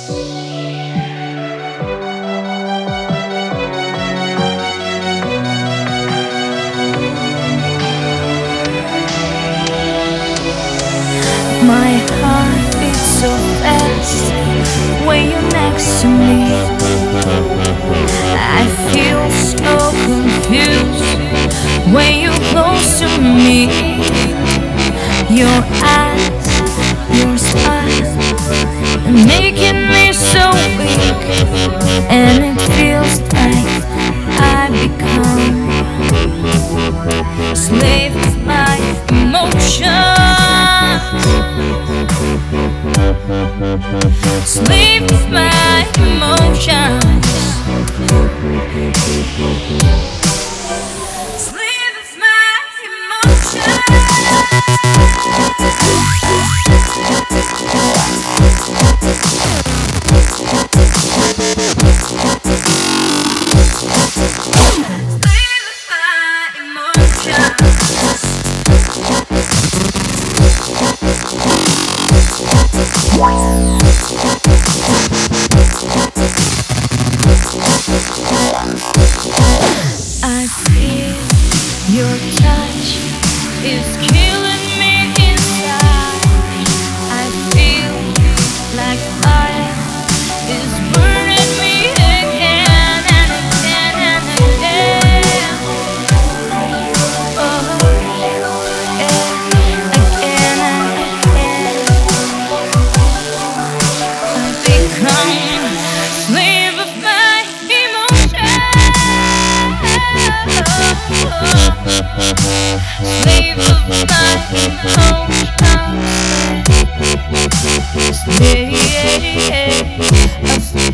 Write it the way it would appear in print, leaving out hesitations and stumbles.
My heart beats so fast when you're next to me. I feel so confused when you're close to me. Your eyes, your smile, making me so weak, and it feels like I become slave of my emotions. Slave of my emotions. Slave of my I feel your touch is killing me inside. I feel like fire is burning me again and again and again. Oh, yeah, again and again. I become slave of my emotions. Slave of my emotions. Slave of